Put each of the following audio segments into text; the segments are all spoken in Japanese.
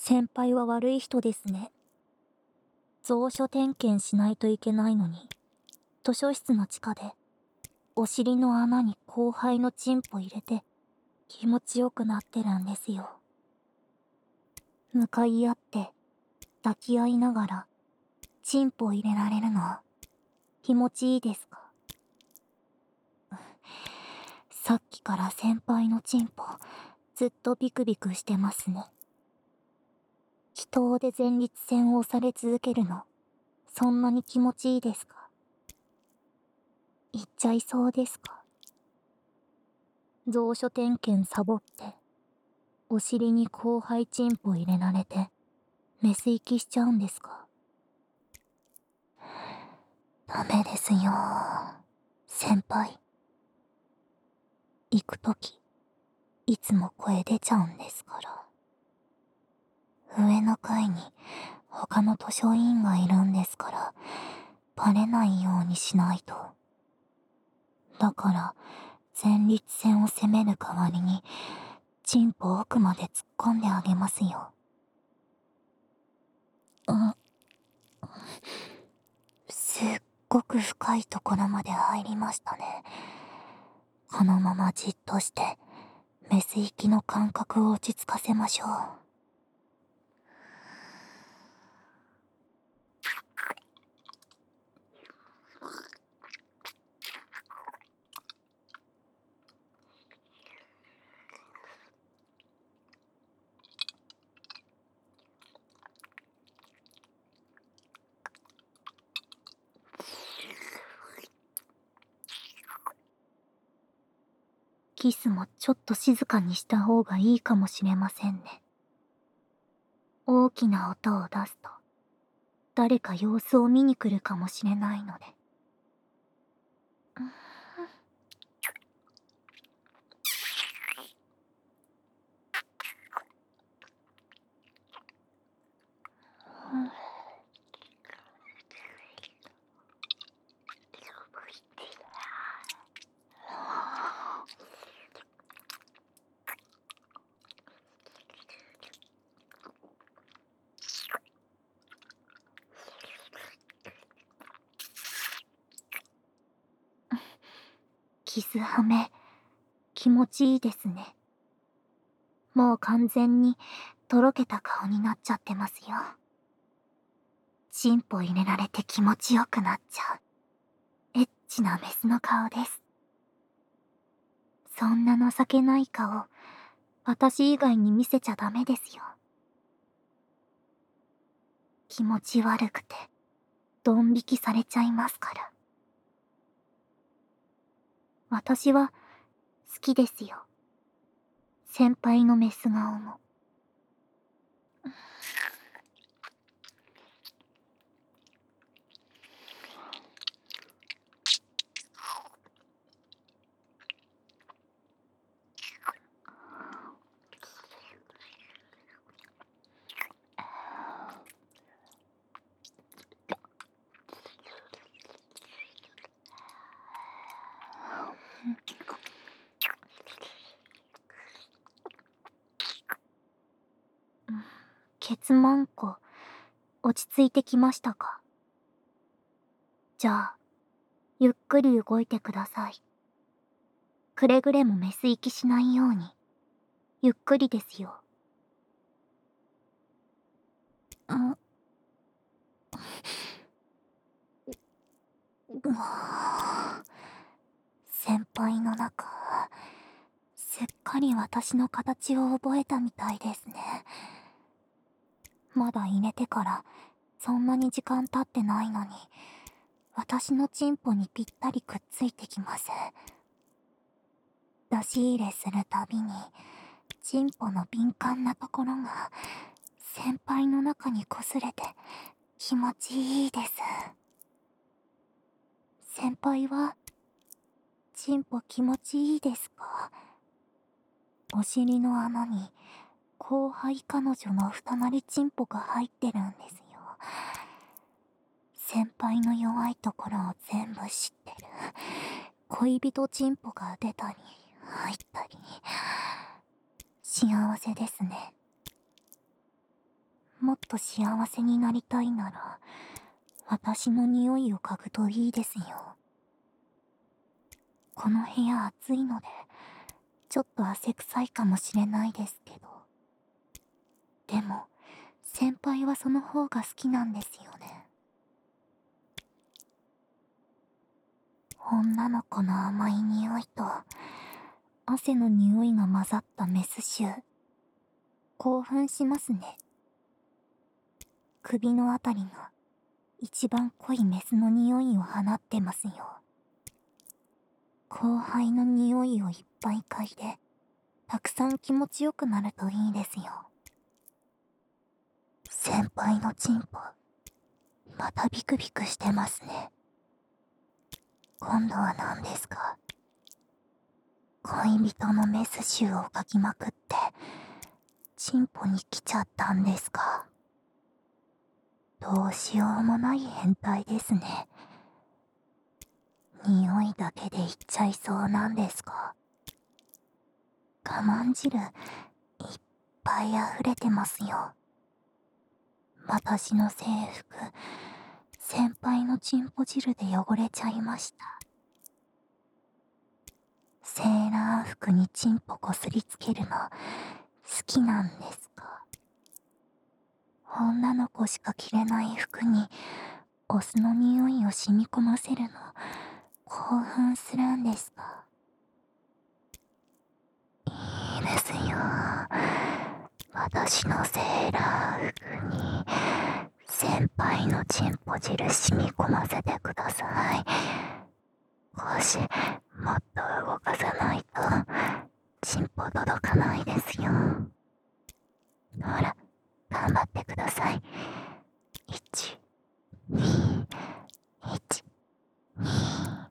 先輩は悪い人ですね。蔵書点検しないといけないのに、図書室の地下で、お尻の穴に後輩のチンポ入れて、気持ちよくなってるんですよ。向かい合って、抱き合いながら、チンポ入れられるの、気持ちいいですか？さっきから先輩のチンポ、ずっとビクビクしてますね。祈祷で前立腺を押され続けるの、そんなに気持ちいいですか？言っちゃいそうですか？蔵書点検サボって、お尻に後輩チンポ入れられて、メス行きしちゃうんですか？ダメですよ、先輩。行くとき、いつも声出ちゃうんですから。上の階に他の図書委員がいるんですから、バレないようにしないと。だから、前立腺を攻める代わりに、チンポ奥まで突っ込んであげますよ。すっごく深いところまで入りましたね。このままじっとして、メス行きの感覚を落ち着かせましょう。キスもちょっと静かにした方がいいかもしれませんね。大きな音を出すと、誰か様子を見に来るかもしれないので。キスハメ、気持ちいいですね。もう完全にとろけた顔になっちゃってますよ。チンポ入れられて気持ちよくなっちゃう。エッチなメスの顔です。そんな情けない顔、私以外に見せちゃダメですよ。気持ち悪くて、ドン引きされちゃいますから。私は、好きですよ。先輩のメス顔も。ケツマンコ、落ち着いてきましたか？じゃあ、ゆっくり動いてください。くれぐれもメス行きしないように。ゆっくりですよ。先輩の中、すっかり私の形を覚えたみたいですね。まだ入れてからそんなに時間経ってないのに、私のチンポにぴったりくっついてきます。出し入れするたびに、チンポの敏感なところが先輩の中に擦れて気持ちいいです。先輩はチンポ気持ちいいですか？お尻の穴に後輩彼女の二なりチンポが入ってるんですよ。先輩の弱いところを全部知ってる。恋人チンポが出たり入ったり、幸せですね。 もっと幸せになりたいなら、私の匂いを嗅ぐといいですよ。この部屋暑いので、ちょっと汗臭いかもしれないですけど。でも、先輩はその方が好きなんですよね。女の子の甘い匂いと、汗の匂いが混ざったメス臭。興奮しますね。首のあたりが一番濃いメスの匂いを放ってますよ。後輩の匂いをいっぱい嗅いで、たくさん気持ちよくなるといいですよ。先輩のチンポ、またビクビクしてますね。今度は何ですか？恋人のメス臭を嗅ぎまくって、チンポに来ちゃったんですか？どうしようもない変態ですね。匂いだけでいっちゃいそうなんですか？我慢汁、いっぱい溢れてますよ。私の制服、先輩のチンポ汁で汚れちゃいました。セーラー服にチンポこすりつけるの、好きなんですか？女の子しか着れない服に、オスの匂いを染み込ませるの、興奮するんですか？いいですよ。私のセーラー服に、先輩のチンポ汁染み込ませてください。腰、もっと動かさないと、チンポ届かないですよ。ほら、頑張ってください。1、2、1、2。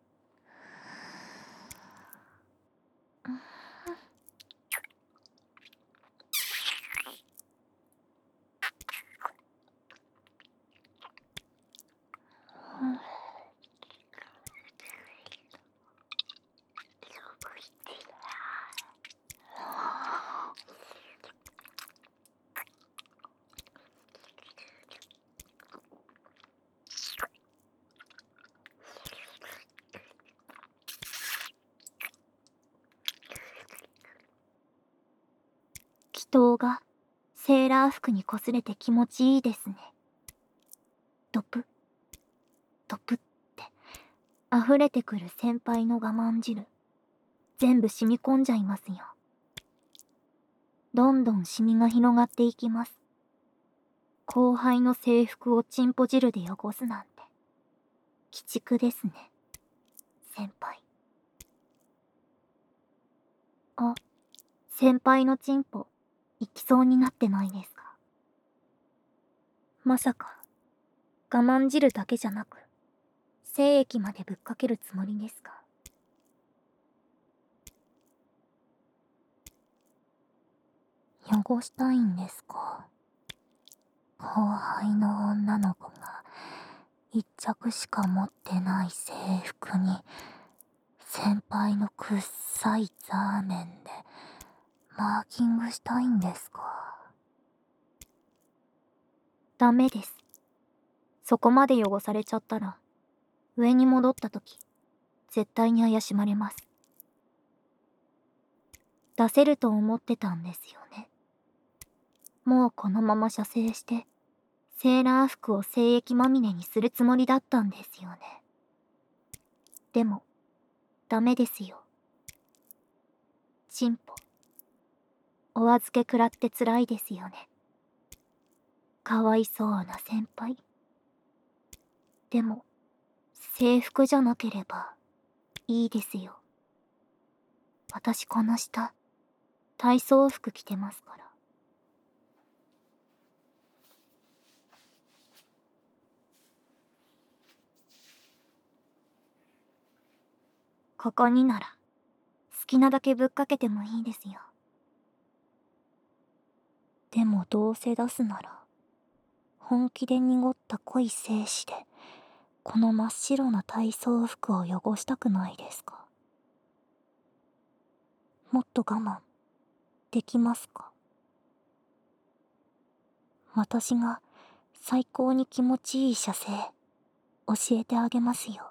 気筒がセーラー服に擦れて気持ちいいですね。ドプ、ドプって溢れてくる先輩の我慢汁、全部染み込んじゃいますよ。どんどんシミが広がっていきます。後輩の制服をチンポ汁で汚すなんて、鬼畜ですね、先輩。あ、先輩のチンポ、行きそうになってないですか？まさか、我慢汁だけじゃなく、精液までぶっかけるつもりですか？汚したいんですか？後輩の女の子が一着しか持ってない制服に、先輩のくっさいザーメンでマーキングしたいんですか？ダメです。そこまで汚されちゃったら、上に戻った時、絶対に怪しまれます。出せると思ってたんですよね。もうこのまま射精して、セーラー服を精液まみれにするつもりだったんですよね。でも、ダメですよ。チンポ。お預け食らって辛いですよね。かわいそうな先輩。でも、制服じゃなければ、いいですよ。私この下、体操服着てますから。ここになら、好きなだけぶっかけてもいいですよ。でもどうせ出すなら、本気で濁った濃い精子で、この真っ白な体操服を汚したくないですか？もっと我慢、できますか？ 私が最高に気持ちいい射精教えてあげますよ。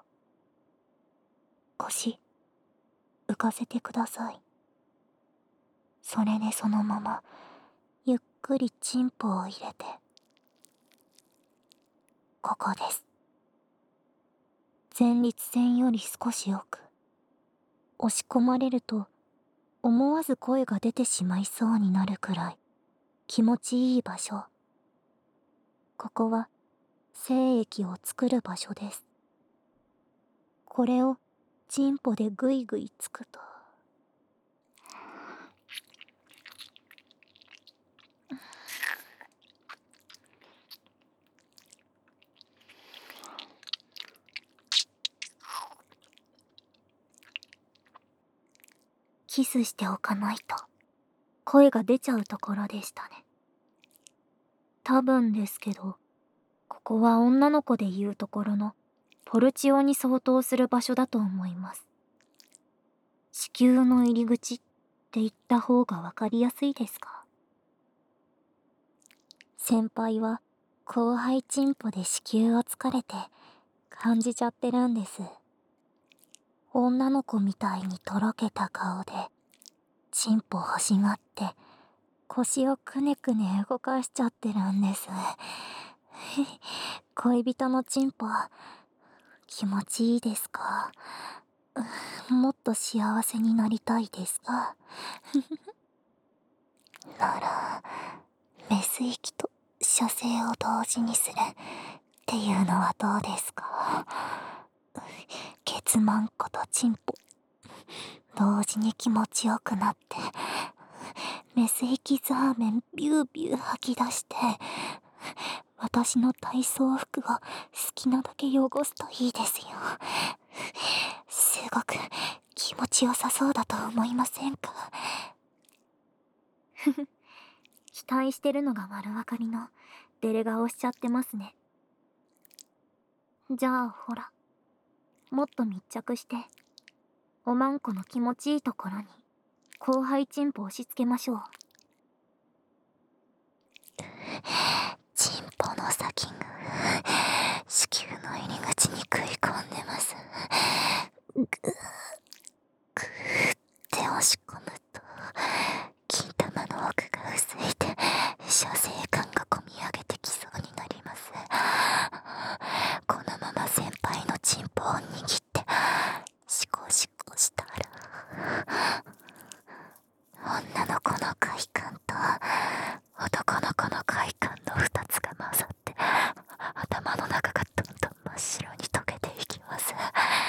腰浮かせてください。それでそのままゆっくりチンポを入れて、ここです。前立腺より少し奥。押し込まれると思わず声が出てしまいそうになるくらい気持ちいい場所。ここは精液を作る場所です。これをチンポでぐいぐいつくと、キスしておかないと声が出ちゃうところでしたね。多分ですけど、ここは女の子で言うところのポルチオに相当する場所だと思います。子宮の入り口って言った方がわかりやすいですか？先輩は後輩チンポで子宮をつかれて感じちゃってるんです。女の子みたいにとろけた顔でチンポ欲しがって腰をくねくね動かしちゃってるんです。恋人のチンポ気持ちいいですか？もっと幸せになりたいですか？ならメス息と射精を同時にするっていうのはどうですか？ケツマンコとチンポ同時に気持ちよくなって、メス息ザーメンビュービュー吐き出して、私の体操服を好きなだけ汚すといいですよ。すごく気持ちよさそうだと思いませんか？期待してるのが丸分かりのデレ顔しちゃってますね。じゃあほら、もっと密着しておまんこの気持ちいいところに後輩チンポ押し付けましょう。チンポの先が子宮の入り口に食い込んでます。ぐーって押し込むと金玉の奥が薄いて射精感がこみ上げてきそうになります。このまま先輩のチンポを握ってシコシコしたら、女の子の快感と男の子の快感の2つが混ざって頭の中がどんどん真っ白に溶けていきます。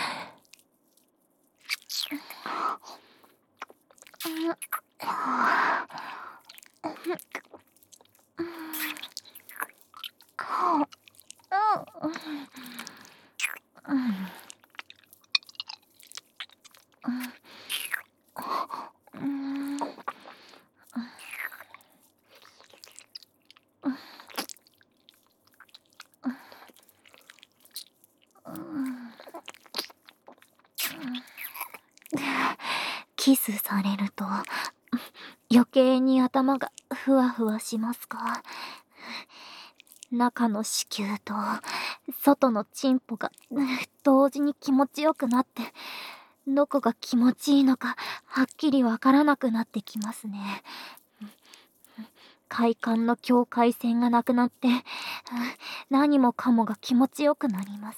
キスされると余計に頭がふわふわしますか？中の子宮と外のチンポが同時に気持ちよくなって、どこが気持ちいいのかはっきりわからなくなってきますね。快感の境界線がなくなって、何もかもが気持ちよくなります。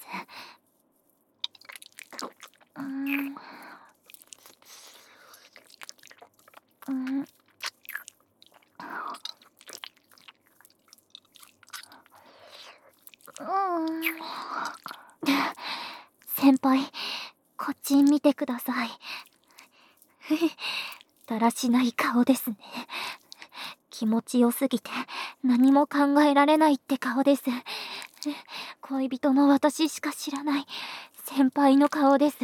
先輩、こっち見てください。だらしない顔ですね。気持ちよすぎて何も考えられないって顔です。恋人の私しか知らない先輩の顔です。好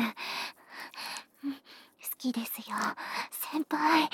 きですよ、先輩。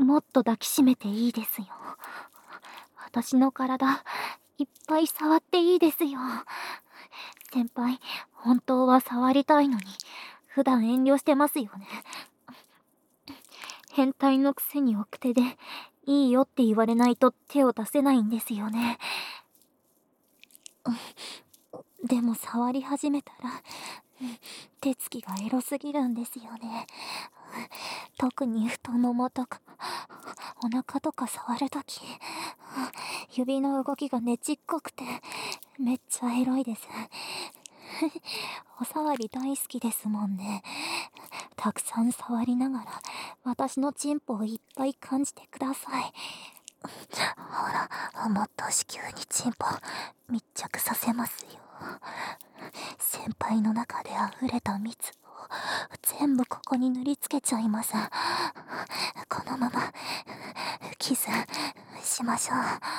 もっと抱きしめていいですよ。私の体、いっぱい触っていいですよ。先輩、本当は触りたいのに、普段遠慮してますよね。変態のくせに奥手で、いいよって言われないと手を出せないんですよね。でも触り始めたら、手つきがエロすぎるんですよね。特に太ももとか、お腹とか触るとき、指の動きがねちっこくて、めっちゃエロいです。お触り大好きですもんね。たくさん触りながら、私のチンポをいっぱい感じてください。ほら、もっと子宮にチンポ密着させますよ。先輩の中で溢れた蜜を全部ここに塗りつけちゃいます。このままキスしましょう。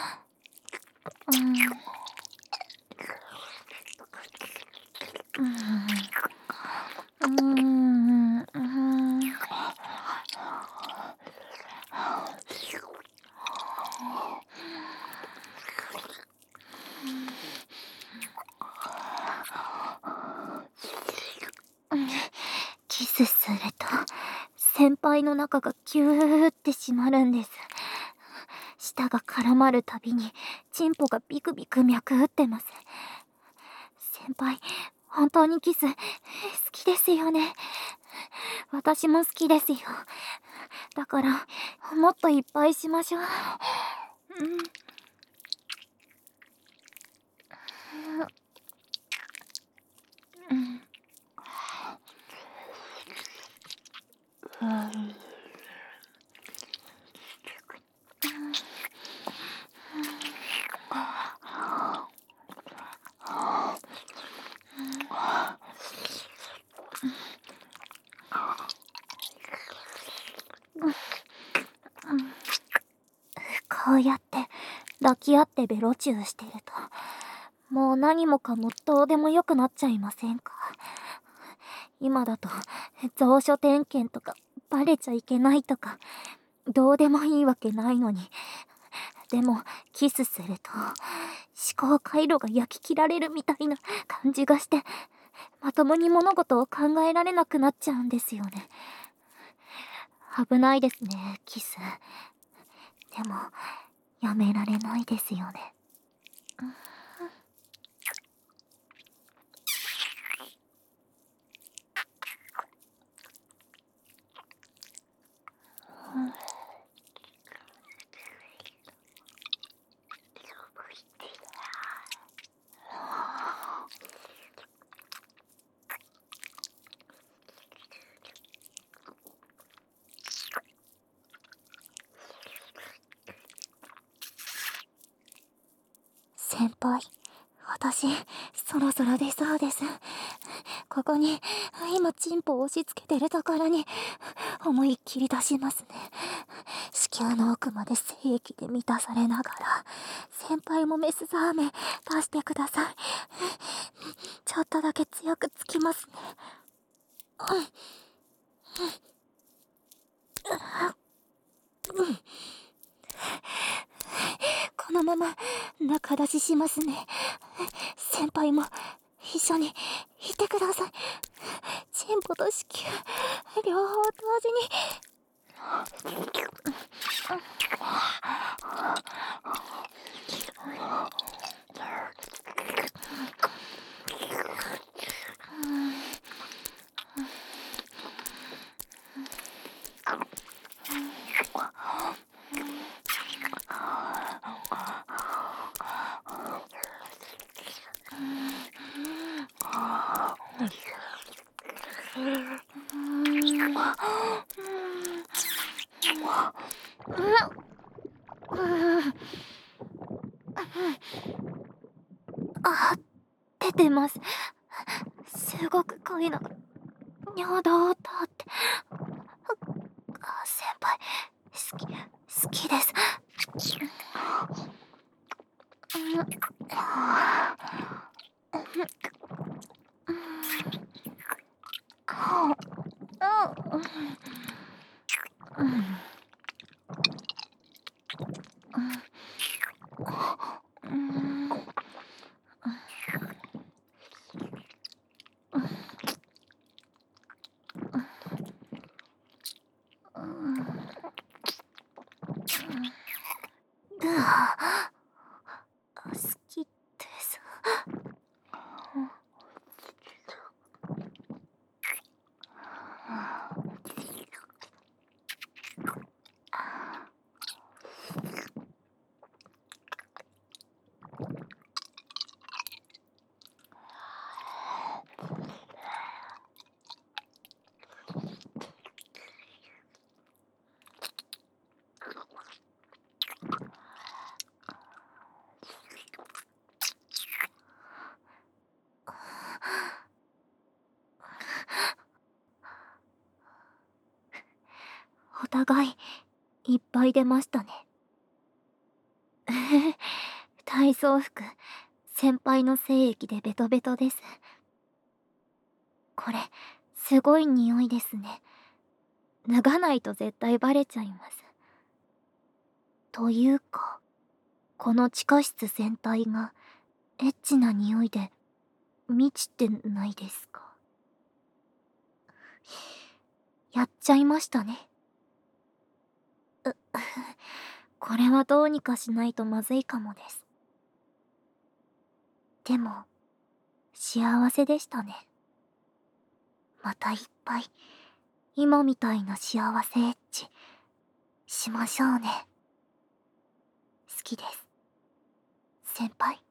キスすると先輩の中がキューって締まるんです。舌が絡まるたびにチンポがビクビク脈打ってます。先輩、本当にキス好きですよね。私も好きですよ。だからもっといっぱいしましょう。こうやって抱き合ってベロチューしてると、もう何もかもどうでもよくなっちゃいませんか？今だと蔵書点検とかバレちゃいけないとかどうでもいいわけないのに、でもキスすると思考回路が焼き切られるみたいな感じがして、まともに物事を考えられなくなっちゃうんですよね。危ないですね、キス。でもやめられないですよね。先輩、私、そろそろ出そうです。ここに、今チンポを押し付けてるところに、思いっきり出しますね。子宮の奥まで精液で満たされながら、先輩もメスザーメン出してください。ちょっとだけ強くつきますね。このまま中出ししますね。先輩も一緒にいてください。チンポと子宮両方同時に。あ、出てます。すごく濃いの。尿道を通って。先輩、好きです。 うわ、好きです。お互いいっぱい出ましたね。体操服、先輩の精液でベトベトです。これ、すごい匂いですね。脱がないと絶対バレちゃいます。というか、この地下室全体がエッチな匂いで満ちてないですか？やっちゃいましたね。これはどうにかしないとまずいかもです。でも、幸せでしたね。またいっぱい、今みたいな幸せエッチ、しましょうね。好きです。先輩。